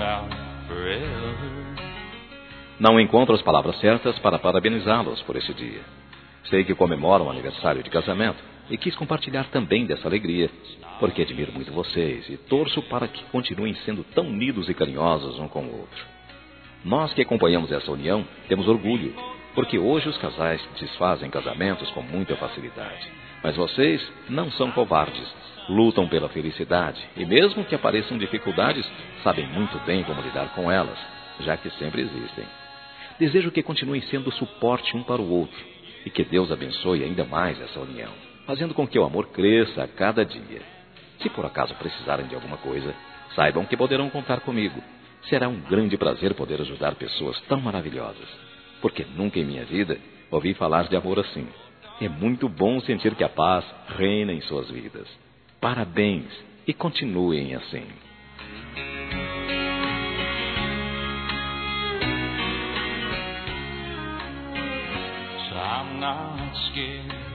Não encontro as palavras certas para parabenizá-los por esse dia. Sei que comemoram o aniversário de casamento e quis compartilhar também dessa alegria, porque admiro muito vocês e torço para que continuem sendo tão unidos e carinhosos um com o outro. Nós que acompanhamos essa união temos orgulho, porque hoje os casais desfazem casamentos com muita facilidade. Mas vocês não são covardes, lutam pela felicidade e mesmo que apareçam dificuldades, sabem muito bem como lidar com elas, já que sempre existem. Desejo que continuem sendo suporte um para o outro e que Deus abençoe ainda mais essa união, fazendo com que o amor cresça a cada dia. Se por acaso precisarem de alguma coisa, saibam que poderão contar comigo. Será um grande prazer poder ajudar pessoas tão maravilhosas, porque nunca em minha vida ouvi falar de amor assim. É muito bom sentir que a paz reina em suas vidas. Parabéns e continuem assim. I'm not scared.